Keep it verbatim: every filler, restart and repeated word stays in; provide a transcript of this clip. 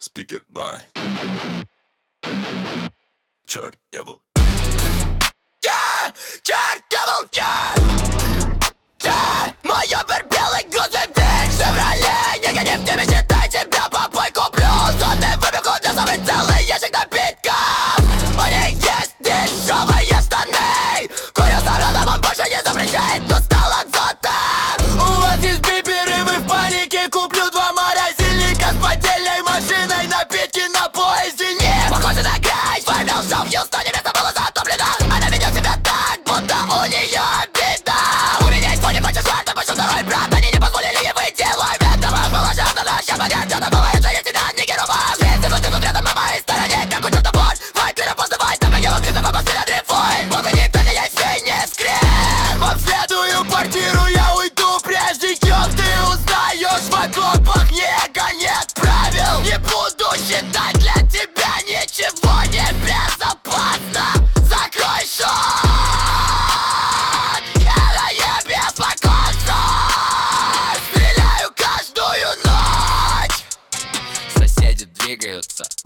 Speak it by Chuck Devil. Yeah! Chuck Devil, yeah! Yeah! Моё белый гусей в Шевроле. Не гони в тебе, считай тебя попой куплю. Сонный выбегу для самый целый ящик напитков. У них есть дешевые штаны. Курю за родом, он больше не запрещает, но стал отзотом. У вас есть биперы, вы в панике. Куплю два морозильника с поддельной машиной. Напитки на поезде нет. Похоже на грязь. Формил шоу в Хьюстоне, место было затоплено. Она ведет себя так, будто у нее беда. У меня есть пони, хочешь жар, ты пошел второй брат. Они не позволили ей выйти, лой этого положил на наш абонент. Что-то бывает, что есть тебя не герова. Если вы тут рядом на моей стороне, как у черта боль. Вайтлер опознавай, там я ловлю, но после дрейфуй. Будто никто не есть свиньи скреп. Обследую квартиру, я уйду, прежде чем ты узнаешь. Вокруг пахнет конец правил. Не буду считать для тебя ничего не безопасно. Закрой счет. Это не беспокойство. Стреляю каждую ночь. Соседи двигаются,